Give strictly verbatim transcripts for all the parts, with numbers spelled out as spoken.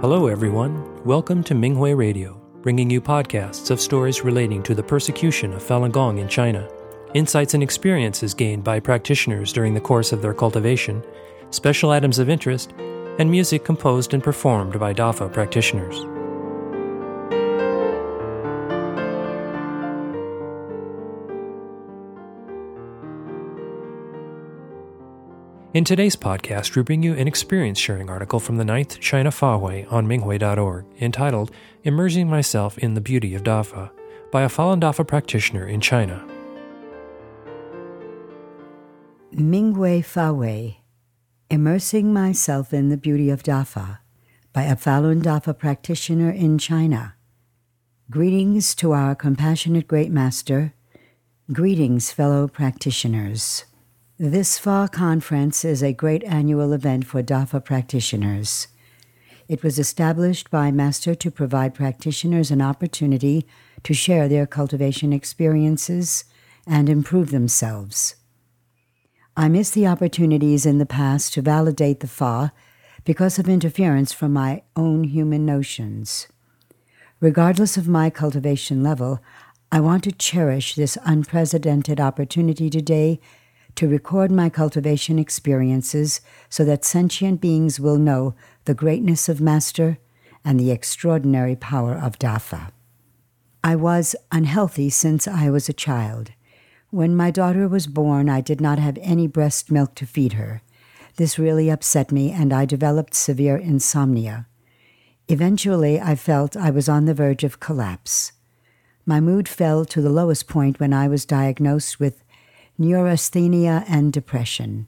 Hello, everyone. Welcome to Minghui Radio, bringing you podcasts of stories relating to the persecution of Falun Gong in China, insights and experiences gained by practitioners during the course of their cultivation, special items of interest, and music composed and performed by Dafa practitioners. In today's podcast, we bring you an experience-sharing article from the ninth China Fahui on Minghui dot org entitled Immersing Myself in the Beauty of Dafa by a Falun Dafa practitioner in China. Minghui Fahui, Immersing Myself in the Beauty of Dafa by a Falun Dafa practitioner in China. Greetings to our compassionate Great Master. Greetings, fellow practitioners. This Fa Conference is a great annual event for Dafa practitioners. It was established by Master to provide practitioners an opportunity to share their cultivation experiences and improve themselves. I missed the opportunities in the past to validate the Fa because of interference from my own human notions. Regardless of my cultivation level, I want to cherish this unprecedented opportunity today to record my cultivation experiences so that sentient beings will know the greatness of Master and the extraordinary power of Dafa. I was unhealthy since I was a child. When my daughter was born, I did not have any breast milk to feed her. This really upset me, and I developed severe insomnia. Eventually, I felt I was on the verge of collapse. My mood fell to the lowest point when I was diagnosed with neurasthenia and depression.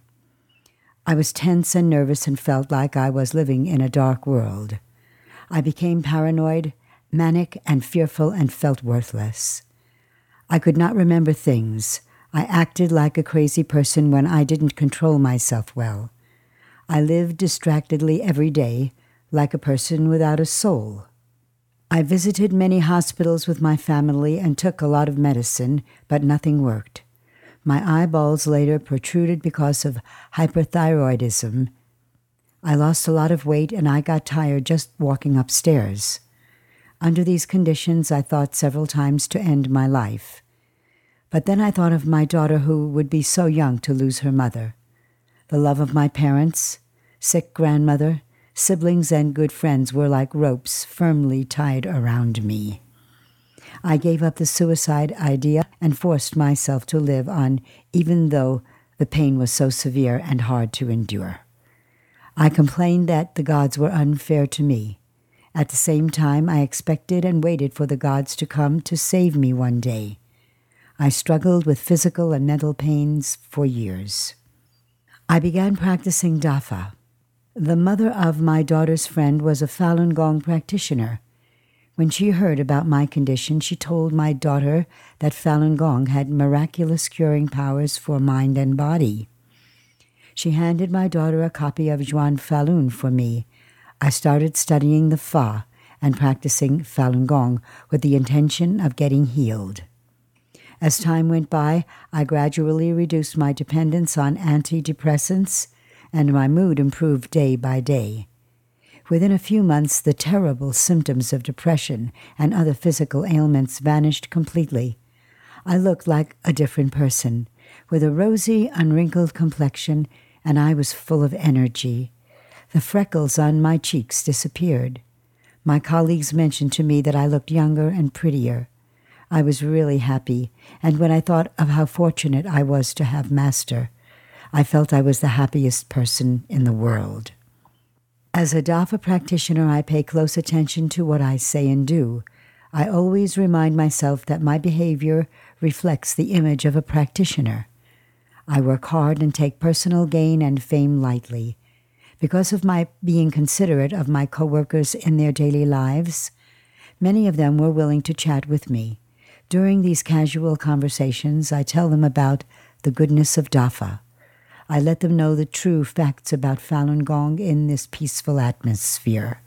I was tense and nervous and felt like I was living in a dark world. I became paranoid, manic, and fearful and felt worthless. I could not remember things. I acted like a crazy person when I didn't control myself well. I lived distractedly every day, like a person without a soul. I visited many hospitals with my family and took a lot of medicine, but nothing worked. My eyeballs later protruded because of hyperthyroidism. I lost a lot of weight and I got tired just walking upstairs. Under these conditions, I thought several times to end my life. But then I thought of my daughter who would be so young to lose her mother, the love of my parents, sick grandmother, siblings, and good friends were like ropes firmly tied around me. I gave up the suicide idea and forced myself to live on, even though the pain was so severe and hard to endure. I complained that the gods were unfair to me. At the same time, I expected and waited for the gods to come to save me one day. I struggled with physical and mental pains for years. I began practicing Dafa. The mother of my daughter's friend was a Falun Gong practitioner. When she heard about my condition, she told my daughter that Falun Gong had miraculous curing powers for mind and body. She handed my daughter a copy of Zhuan Falun for me. I started studying the Fa and practicing Falun Gong with the intention of getting healed. As time went by, I gradually reduced my dependence on antidepressants, and my mood improved day by day. Within a few months, the terrible symptoms of depression and other physical ailments vanished completely. I looked like a different person, with a rosy, unwrinkled complexion, and I was full of energy. The freckles on my cheeks disappeared. My colleagues mentioned to me that I looked younger and prettier. I was really happy, and when I thought of how fortunate I was to have Master, I felt I was the happiest person in the world. As a Dafa practitioner, I pay close attention to what I say and do. I always remind myself that my behavior reflects the image of a practitioner. I work hard and take personal gain and fame lightly. Because of my being considerate of my coworkers in their daily lives, many of them were willing to chat with me. During these casual conversations, I tell them about the goodness of Dafa. I let them know the true facts about Falun Gong in this peaceful atmosphere.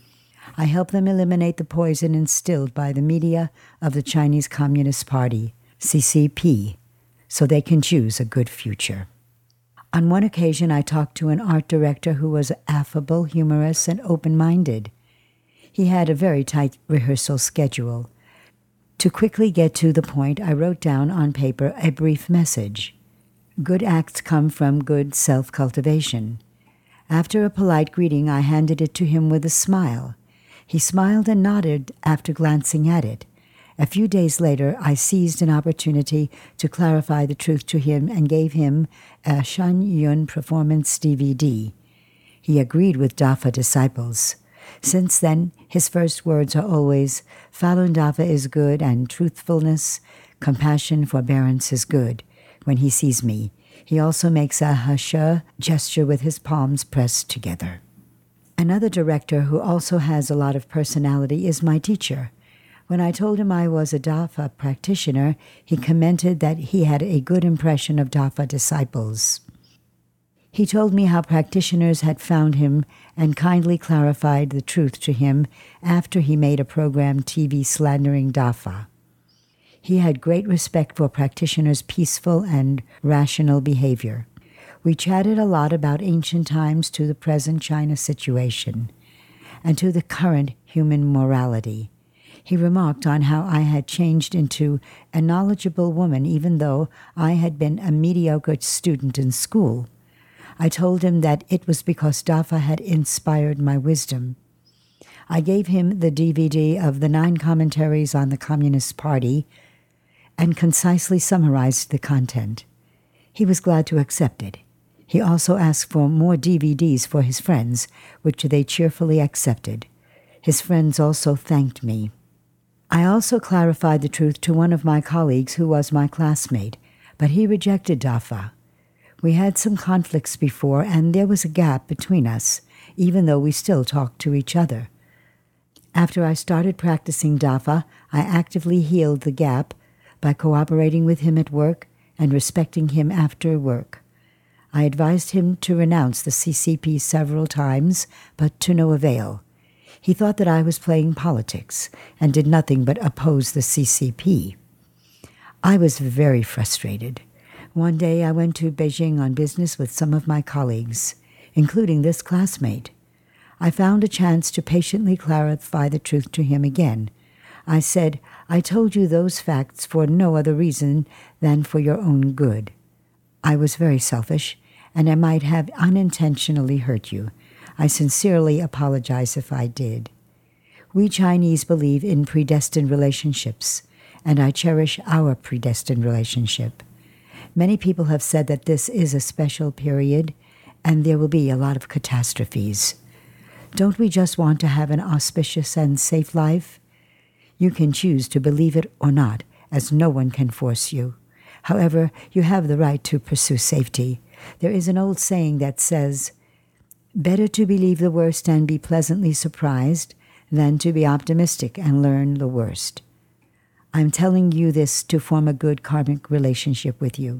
I help them eliminate the poison instilled by the media of the Chinese Communist Party, C C P, so they can choose a good future. On one occasion, I talked to an art director who was affable, humorous, and open-minded. He had a very tight rehearsal schedule. To quickly get to the point, I wrote down on paper a brief message. Good acts come from good self-cultivation. After a polite greeting, I handed it to him with a smile. He smiled and nodded after glancing at it. A few days later, I seized an opportunity to clarify the truth to him and gave him a Shan Yun performance D V D. He agreed with Dafa disciples. Since then, his first words are always, Falun Dafa is good and truthfulness, compassion, forbearance is good. When he sees me, he also makes a hasha gesture with his palms pressed together. Another director who also has a lot of personality is my teacher. When I told him I was a Dafa practitioner, he commented that he had a good impression of Dafa disciples. He told me how practitioners had found him and kindly clarified the truth to him after he made a program T V slandering Dafa. He had great respect for practitioners' peaceful and rational behavior. We chatted a lot about ancient times to the present China situation and to the current human morality. He remarked on how I had changed into a knowledgeable woman even though I had been a mediocre student in school. I told him that it was because Dafa had inspired my wisdom. I gave him the D V D of the nine commentaries on the Communist Party and concisely summarized the content. He was glad to accept it. He also asked for more D V Ds for his friends, which they cheerfully accepted. His friends also thanked me. I also clarified the truth to one of my colleagues who was my classmate, but he rejected Dafa. We had some conflicts before, and there was a gap between us, even though we still talked to each other. After I started practicing Dafa, I actively healed the gap by cooperating with him at work and respecting him after work. I advised him to renounce the C C P several times, but to no avail. He thought that I was playing politics and did nothing but oppose the C C P. I was very frustrated. One day I went to Beijing on business with some of my colleagues, including this classmate. I found a chance to patiently clarify the truth to him again. I said, I told you those facts for no other reason than for your own good. I was very selfish, and I might have unintentionally hurt you. I sincerely apologize if I did. We Chinese believe in predestined relationships, and I cherish our predestined relationship. Many people have said that this is a special period, and there will be a lot of catastrophes. Don't we just want to have an auspicious and safe life? You can choose to believe it or not, as no one can force you. However, you have the right to pursue safety. There is an old saying that says, better to believe the worst and be pleasantly surprised than to be optimistic and learn the worst. I'm telling you this to form a good karmic relationship with you.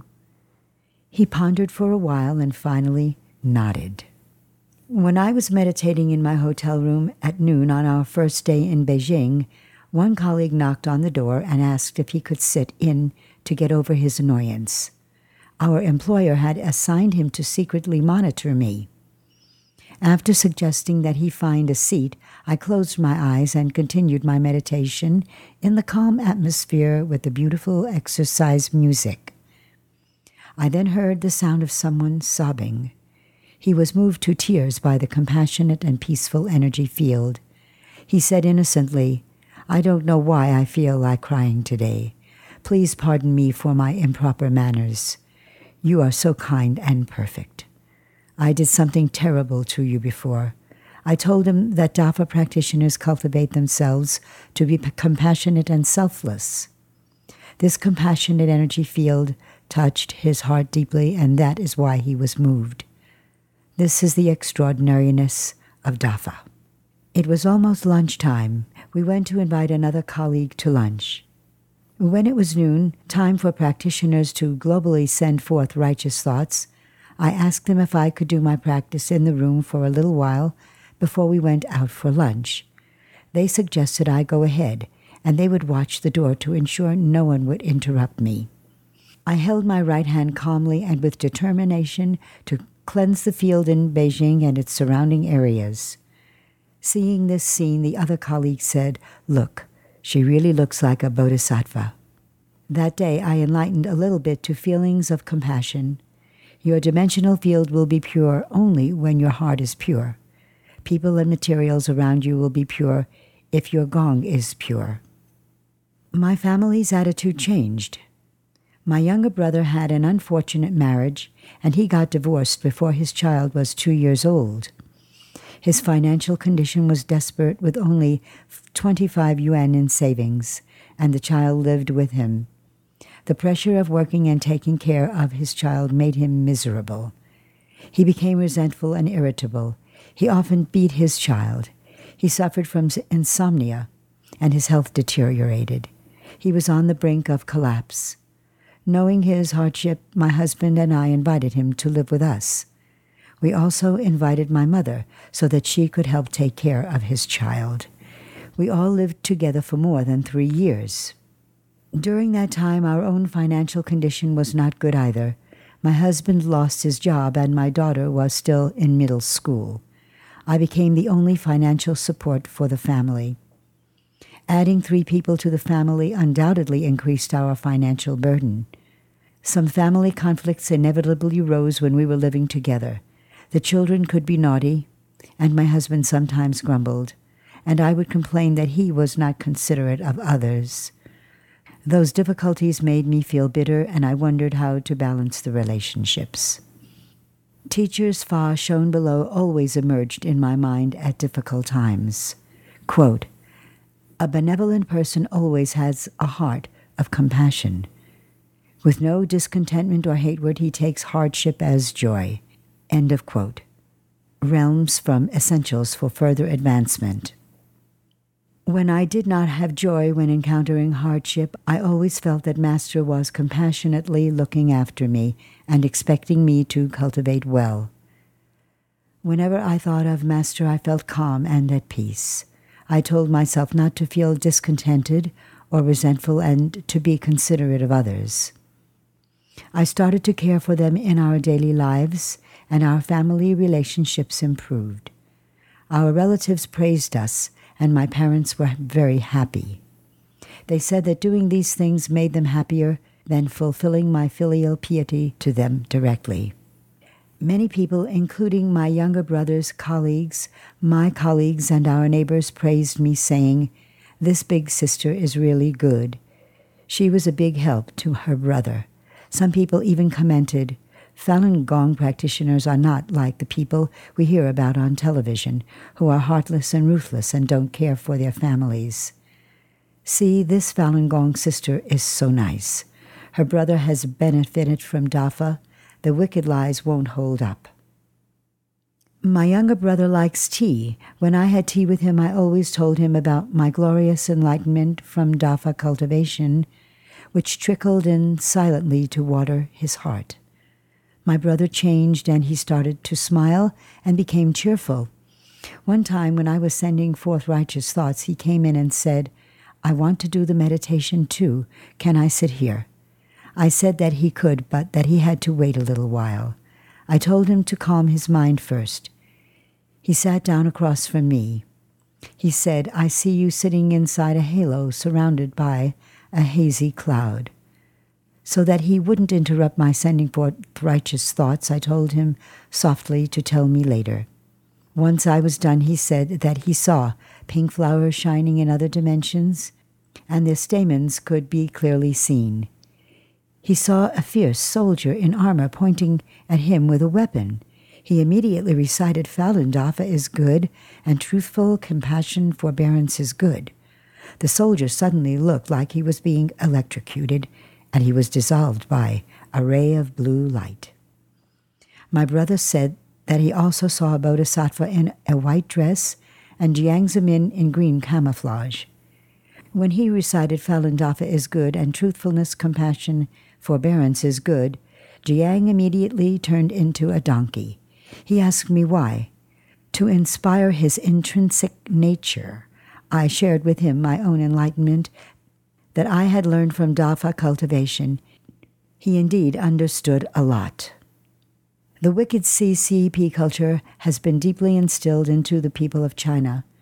He pondered for a while and finally nodded. When I was meditating in my hotel room at noon on our first day in Beijing, one colleague knocked on the door and asked if he could sit in to get over his annoyance. Our employer had assigned him to secretly monitor me. After suggesting that he find a seat, I closed my eyes and continued my meditation in the calm atmosphere with the beautiful exercise music. I then heard the sound of someone sobbing. He was moved to tears by the compassionate and peaceful energy field. He said innocently, I don't know why I feel like crying today. Please pardon me for my improper manners. You are so kind and perfect. I did something terrible to you before. I told him that Dafa practitioners cultivate themselves to be compassionate and selfless. This compassionate energy field touched his heart deeply, and that is why he was moved. This is the extraordinariness of Dafa. It was almost lunchtime. We went to invite another colleague to lunch. When it was noon, time for practitioners to globally send forth righteous thoughts, I asked them if I could do my practice in the room for a little while before we went out for lunch. They suggested I go ahead, and they would watch the door to ensure no one would interrupt me. I held my right hand calmly and with determination to cleanse the field in Beijing and its surrounding areas. Seeing this scene, the other colleague said, "Look, she really looks like a bodhisattva." That day, I enlightened a little bit to feelings of compassion. Your dimensional field will be pure only when your heart is pure. People and materials around you will be pure if your gong is pure. My family's attitude changed. My younger brother had an unfortunate marriage, and he got divorced before his child was two years old. His financial condition was desperate, with only twenty-five yuan in savings, and the child lived with him. The pressure of working and taking care of his child made him miserable. He became resentful and irritable. He often beat his child. He suffered from insomnia, and his health deteriorated. He was on the brink of collapse. Knowing his hardship, my husband and I invited him to live with us. We also invited my mother so that she could help take care of his child. We all lived together for more than three years. During that time, our own financial condition was not good either. My husband lost his job, and my daughter was still in middle school. I became the only financial support for the family. Adding three people to the family undoubtedly increased our financial burden. Some family conflicts inevitably arose when we were living together. The children could be naughty, and my husband sometimes grumbled, and I would complain that he was not considerate of others. Those difficulties made me feel bitter, and I wondered how to balance the relationships. Teachers far shown below always emerged in my mind at difficult times. Quote, "A benevolent person always has a heart of compassion. With no discontentment or hatred, he takes hardship as joy." End of quote. Realms from Essentials for Further Advancement. When I did not have joy when encountering hardship, I always felt that Master was compassionately looking after me and expecting me to cultivate well. Whenever I thought of Master, I felt calm and at peace. I told myself not to feel discontented or resentful and to be considerate of others. I started to care for them in our daily lives, and our family relationships improved. Our relatives praised us, and my parents were very happy. They said that doing these things made them happier than fulfilling my filial piety to them directly. Many people, including my younger brother's colleagues, my colleagues, and our neighbors, praised me, saying, "This big sister is really good." She was a big help to her brother. Some people even commented, "Falun Gong practitioners are not like the people we hear about on television, who are heartless and ruthless and don't care for their families. See, this Falun Gong sister is so nice. Her brother has benefited from Dafa. The wicked lies won't hold up." My younger brother likes tea. When I had tea with him, I always told him about my glorious enlightenment from Dafa cultivation, which trickled in silently to water his heart. My brother changed, and he started to smile and became cheerful. One time when I was sending forth righteous thoughts, he came in and said, "I want to do the meditation too. Can I sit here?" I said that he could, but that he had to wait a little while. I told him to calm his mind first. He sat down across from me. He said, "I see you sitting inside a halo surrounded by a hazy cloud." So that he wouldn't interrupt my sending forth righteous thoughts, I told him softly to tell me later. Once I was done, he said that he saw pink flowers shining in other dimensions, and their stamens could be clearly seen. He saw a fierce soldier in armor pointing at him with a weapon. He immediately recited, "Falun Dafa is good, and truthful compassion forbearance is good." The soldier suddenly looked like he was being electrocuted, and he was dissolved by a ray of blue light. My brother said that he also saw a bodhisattva in a white dress and Jiang Zemin in green camouflage. When he recited, "Falun Dafa is good, and truthfulness, compassion, forbearance is good," Jiang immediately turned into a donkey. He asked me why. To inspire his intrinsic nature, I shared with him my own enlightenment that I had learned from Dafa cultivation. He indeed understood a lot. The wicked C C P culture has been deeply instilled into the people of China.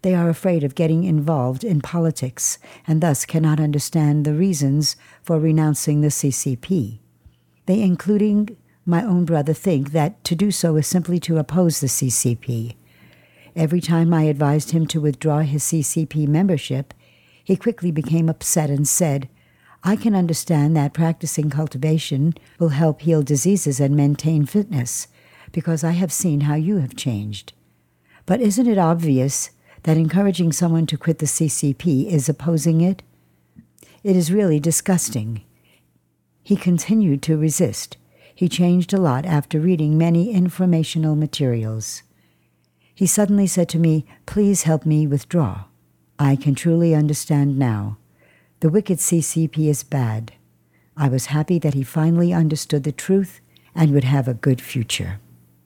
They are afraid of getting involved in politics and thus cannot understand the reasons for renouncing the C C P. They, including my own brother, think that to do so is simply to oppose the C C P. Every time I advised him to withdraw his C C P membership, he quickly became upset and said, "I can understand that practicing cultivation will help heal diseases and maintain fitness, because I have seen how you have changed. But isn't it obvious that encouraging someone to quit the C C P is opposing it? It is really disgusting." He continued to resist. He changed a lot after reading many informational materials. He suddenly said to me, "Please help me withdraw. I can truly understand now. The wicked C C P is bad." I was happy that he finally understood the truth and would have a good future.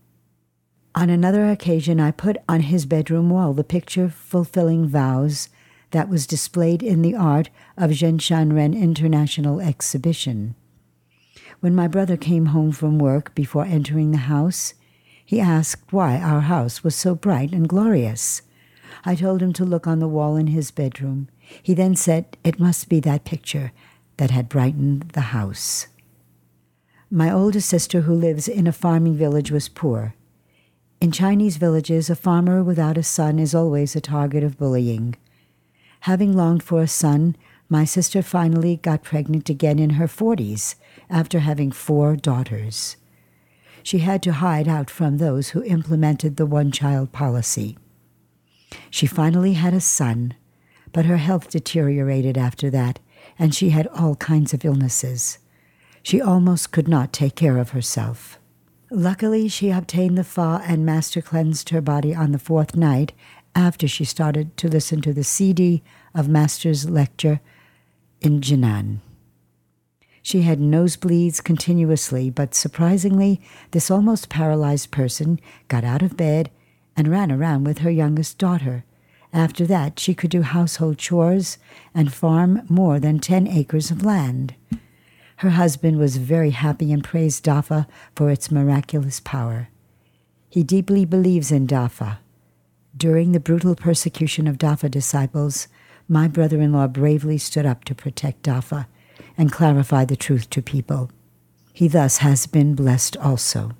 On another occasion, I put on his bedroom wall the picture fulfilling vows that was displayed in the art of Zhenshanren International Exhibition. When my brother came home from work before entering the house, he asked why our house was so bright and glorious. I told him to look on the wall in his bedroom. He then said it must be that picture that had brightened the house. My older sister, who lives in a farming village, was poor. In Chinese villages, a farmer without a son is always a target of bullying. Having longed for a son, my sister finally got pregnant again in her forties after having four daughters. She had to hide out from those who implemented the one-child policy. She finally had a son, but her health deteriorated after that, and she had all kinds of illnesses. She almost could not take care of herself. Luckily, she obtained the Fa and Master cleansed her body on the fourth night after she started to listen to the C D of Master's lecture in Jinan. She had nosebleeds continuously, but surprisingly, this almost paralyzed person got out of bed and ran around with her youngest daughter. After that, she could do household chores and farm more than ten acres of land. Her husband was very happy and praised Dafa for its miraculous power. He deeply believes in Dafa. During the brutal persecution of Dafa disciples, my brother-in-law bravely stood up to protect Dafa and clarify the truth to people. He thus has been blessed also.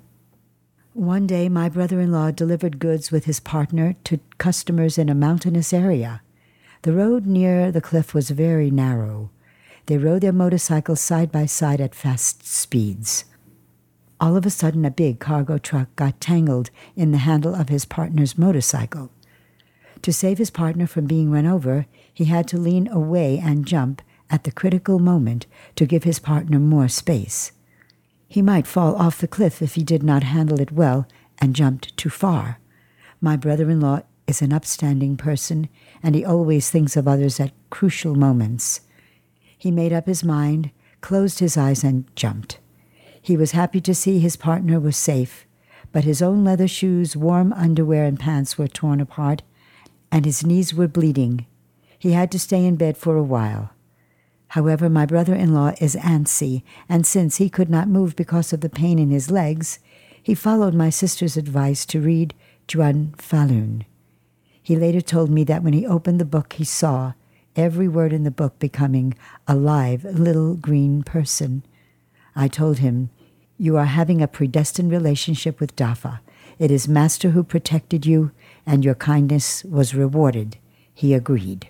One day, my brother-in-law delivered goods with his partner to customers in a mountainous area. The road near the cliff was very narrow. They rode their motorcycles side by side at fast speeds. All of a sudden, a big cargo truck got tangled in the handle of his partner's motorcycle. To save his partner from being run over, he had to lean away and jump at the critical moment to give his partner more space. He might fall off the cliff if he did not handle it well and jumped too far. My brother-in-law is an upstanding person, and he always thinks of others at crucial moments. He made up his mind, closed his eyes, and jumped. He was happy to see his partner was safe, but his own leather shoes, warm underwear, and pants were torn apart, and his knees were bleeding. He had to stay in bed for a while. However, my brother-in-law is antsy, and since he could not move because of the pain in his legs, he followed my sister's advice to read Zhuan Falun. He later told me that when he opened the book, he saw every word in the book becoming a live little green person. I told him, "You are having a predestined relationship with Dafa. It is Master who protected you, and your kindness was rewarded." He agreed.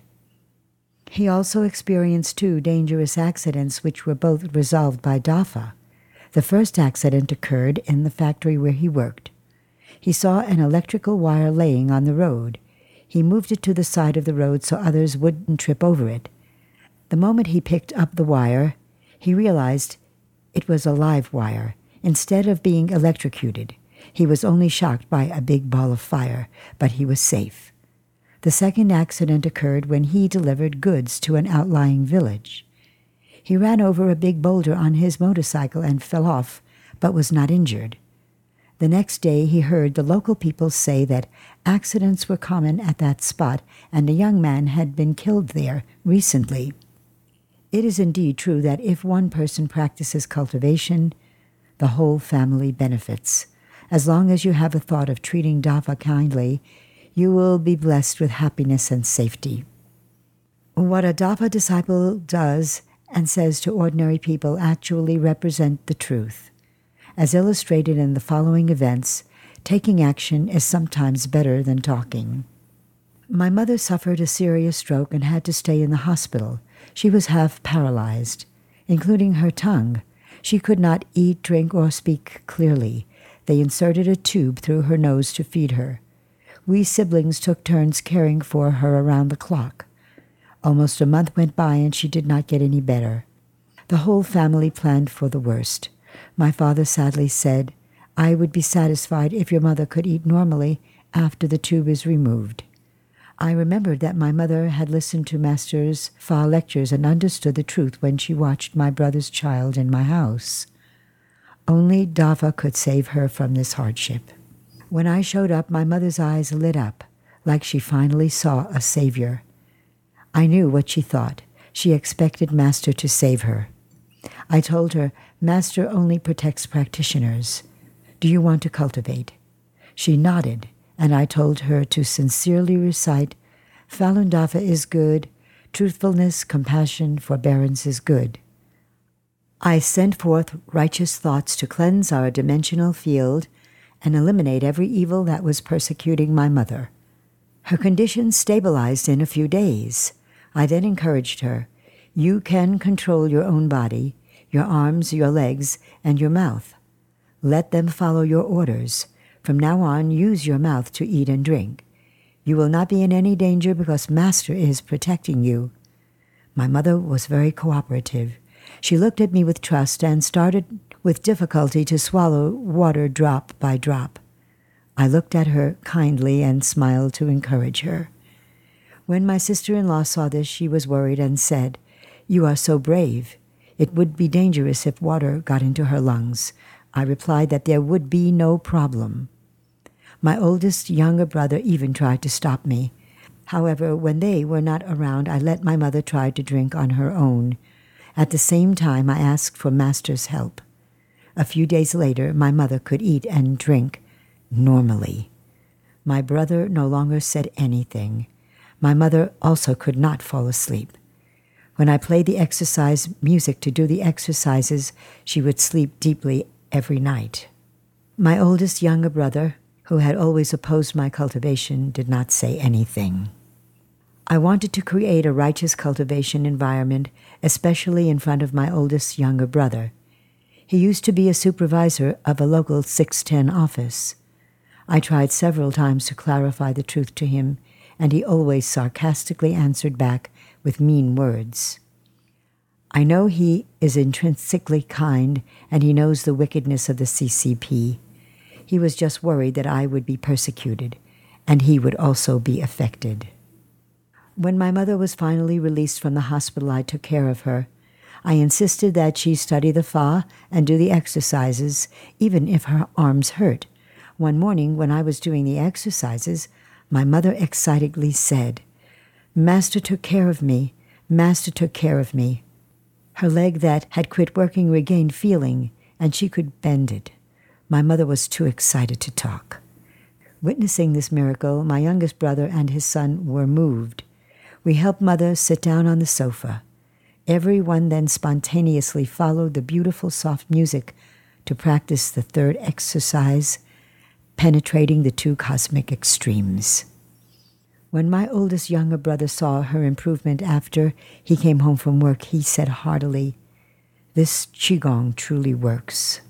He also experienced two dangerous accidents which were both resolved by Dafa. The first accident occurred in the factory where he worked. He saw an electrical wire laying on the road. He moved it to the side of the road so others wouldn't trip over it. The moment he picked up the wire, he realized it was a live wire. Instead of being electrocuted, he was only shocked by a big ball of fire, but he was safe. The second accident occurred when he delivered goods to an outlying village. He ran over a big boulder on his motorcycle and fell off, but was not injured. The next day he heard the local people say that accidents were common at that spot and a young man had been killed there recently. It is indeed true that if one person practices cultivation, the whole family benefits. As long as you have a thought of treating Dafa kindly, you will be blessed with happiness and safety. What a Dafa disciple does and says to ordinary people actually represent the truth. As illustrated in the following events, taking action is sometimes better than talking. My mother suffered a serious stroke and had to stay in the hospital. She was half paralyzed, including her tongue. She could not eat, drink, or speak clearly. They inserted a tube through her nose to feed her. We siblings took turns caring for her around the clock. Almost a month went by and she did not get any better. The whole family planned for the worst. My father sadly said, "I would be satisfied if your mother could eat normally after the tube is removed." I remembered that my mother had listened to Master's Fa lectures and understood the truth when she watched my brother's child in my house. Only Dafa could save her from this hardship. When I showed up, my mother's eyes lit up, like she finally saw a savior. I knew what she thought. She expected Master to save her. I told her, "Master only protects practitioners. Do you want to cultivate?" She nodded, and I told her to sincerely recite, "Falun Dafa is good, truthfulness, compassion, forbearance is good." I sent forth righteous thoughts to cleanse our dimensional field and eliminate every evil that was persecuting my mother. Her condition stabilized in a few days. I then encouraged her, "You can control your own body, your arms, your legs, and your mouth. Let them follow your orders. From now on, use your mouth to eat and drink. You will not be in any danger because Master is protecting you." My mother was very cooperative. She looked at me with trust and started with difficulty to swallow water drop by drop. I looked at her kindly and smiled to encourage her. When my sister-in-law saw this, she was worried and said, "You are so brave. It would be dangerous if water got into her lungs." I replied that there would be no problem. My oldest younger brother even tried to stop me. However, when they were not around, I let my mother try to drink on her own. At the same time, I asked for Master's help. A few days later, my mother could eat and drink normally. My brother no longer said anything. My mother also could not fall asleep. When I played the exercise music to do the exercises, she would sleep deeply every night. My oldest younger brother, who had always opposed my cultivation, did not say anything. I wanted to create a righteous cultivation environment, especially in front of my oldest younger brother. He used to be a supervisor of a local six ten office. I tried several times to clarify the truth to him, and he always sarcastically answered back with mean words. I know he is intrinsically kind, and he knows the wickedness of the C C P. He was just worried that I would be persecuted, and he would also be affected. When my mother was finally released from the hospital, I took care of her. I insisted that she study the Fa and do the exercises, even if her arms hurt. One morning, when I was doing the exercises, my mother excitedly said, "Master took care of me. Master took care of me." Her leg that had quit working regained feeling, and she could bend it. My mother was too excited to talk. Witnessing this miracle, my youngest brother and his son were moved. We helped Mother sit down on the sofa. Everyone then spontaneously followed the beautiful soft music to practice the third exercise, penetrating the two cosmic extremes. When my oldest younger brother saw her improvement after he came home from work, he said heartily, "This Qigong truly works."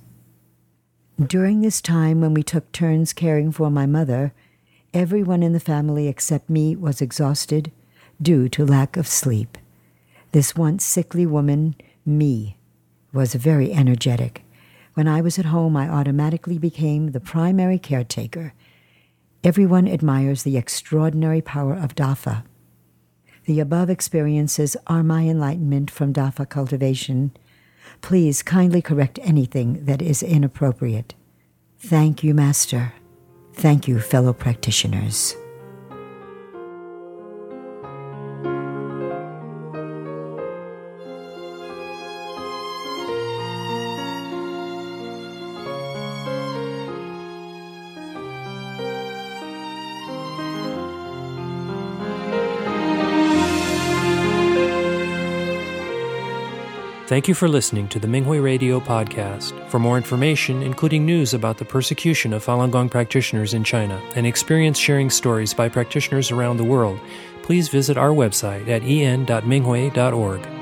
During this time when we took turns caring for my mother, everyone in the family except me was exhausted due to lack of sleep. This once sickly woman, me, was very energetic. When I was at home, I automatically became the primary caretaker. Everyone admires the extraordinary power of Dafa. The above experiences are my enlightenment from Dafa cultivation. Please kindly correct anything that is inappropriate. Thank you, Master. Thank you, fellow practitioners. Thank you for listening to the Minghui Radio podcast. For more information, including news about the persecution of Falun Gong practitioners in China and experience-sharing stories by practitioners around the world, please visit our website at en dot minghui dot org.